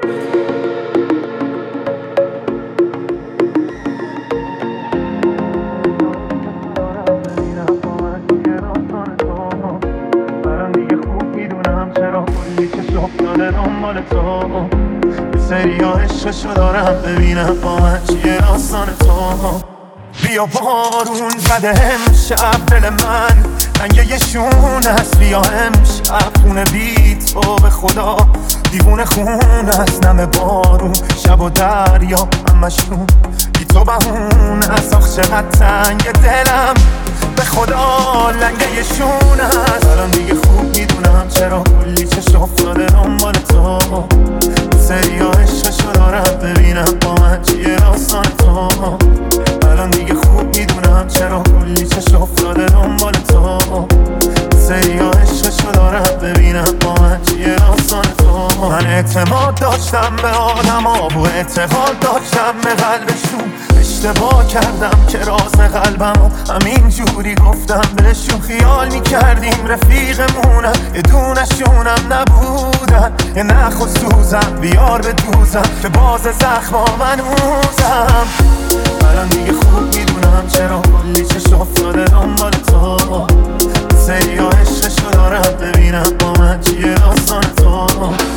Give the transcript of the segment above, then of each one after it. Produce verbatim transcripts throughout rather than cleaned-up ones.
سریا عشقشو دارم ببینم با من چیه داستان تو. بیا بارون زده امشب دل من رنگ یه شون است. بیا امشب خونه بی تو به خدا دیوونه خون است. نم بارون شب و دریا همشون بی تو بهون است. آخ چقدر تنگ دلم به خدا لنگه یه شون است. الان دیگه خوب میدونم چرا کلی چشم افتاده دنبال تو. سریا عشقشو دارم ببینم با من چیه داستان تو. الان دیگه خوب میدونم چرا کلی چشم افتاده دنبال تو. سریا عشقشو دارم ببینم با من چیه داستان تو. من اعتماد داشتم به آدم ها و اعتقاد داشتم به قلبشون. اشتباه کردم که راز قلبم همین جوری گفتم بهشون. خیال میکردیم رفیقمونم یه دونشونم نبودن. یه نخ و سوزم بیار به دوزم که باز زخما منوزم. الان دیگه خوب میدونم چرا کلی چشم افتاده دنبال تو. سریا عشقشو دارم ببینم با من چیه داستان تو.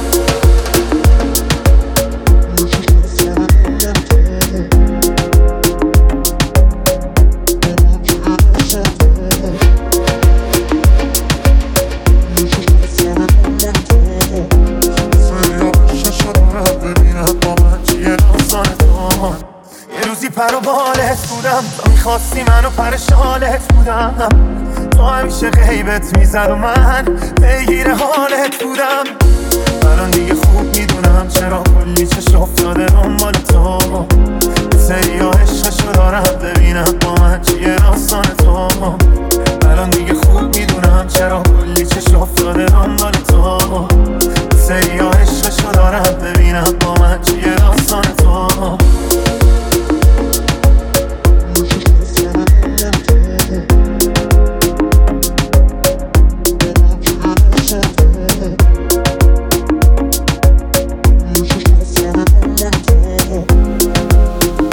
پر و بالت بودم تا میخواستی منو پر شالت بودم. تو همیشه غیبت میزد و من پیگیر حالت بودم. الان دیگه خوب میدونم چرا کلی چشم افتاده دنبال تو. سریا عشقشو دارم ببینم با من چیه داستان تو. الان دیگه خوب میدونم چرا کلی چشم افتاده دنبال تو. سریا عشقشو دارم ببینم با من چیه داستان تو.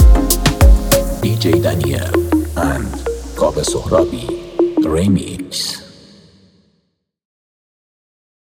دی جی Daniel and Kobe Sohrabi Remix.